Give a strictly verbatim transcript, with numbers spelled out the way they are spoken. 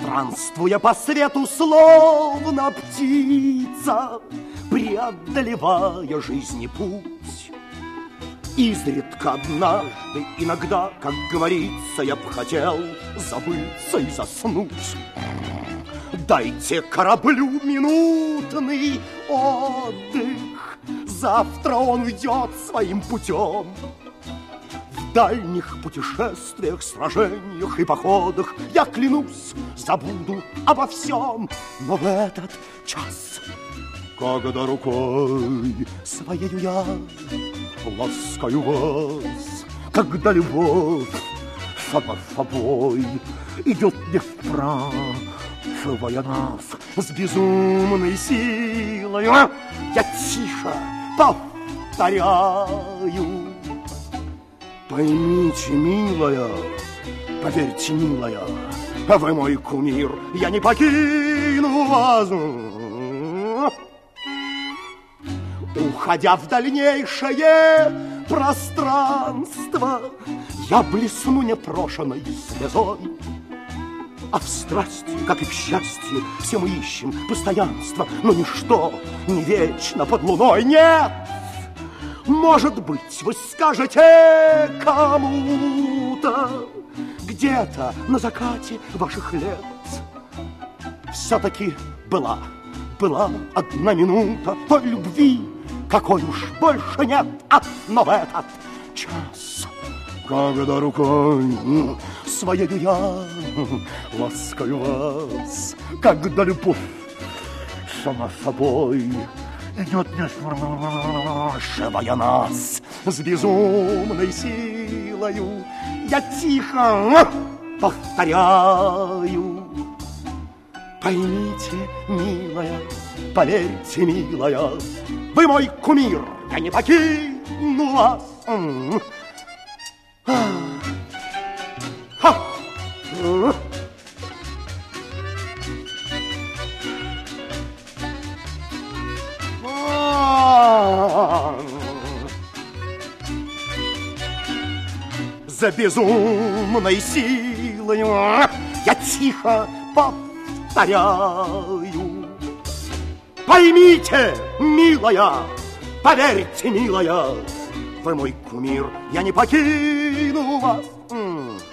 Странствуя по свету, словно птица, преодолевая жизни путь, изредка однажды, иногда, как говорится, я б хотел забыться и заснуть. Дайте кораблю минутный отдых, завтра он уйдет своим путем. В дальних путешествиях, сражениях и походах я, клянусь, забуду обо всем. Но в этот час, когда рукой своею я ласкаю вас, когда любовь сама собой идет не вправо, целуя нас с безумной силой, я тихо повторяю: поймите, милая, поверьте, милая, вы мой кумир, я не покину вас. Уходя в дальнейшее пространство, я блесну непрошенной слезой. А в страсти, как и в счастье, все мы ищем постоянство, но ничто не вечно под луной. Нет! Может быть, вы скажете кому-то где-то на закате ваших лет: все-таки была, была одна минута той любви, какой уж больше нет. А, но в этот час, когда рукой своею я ласкаю вас, когда любовь сама собой идет, не спрашивая нас с безумной силою, я тихо повторяю: поймите, милая, поверьте, милая, вы мой кумир, я не покину вас. За безумной силой я тихо повторяю: поймите, милая, поверьте, милая, вы мой кумир, я не покину вас.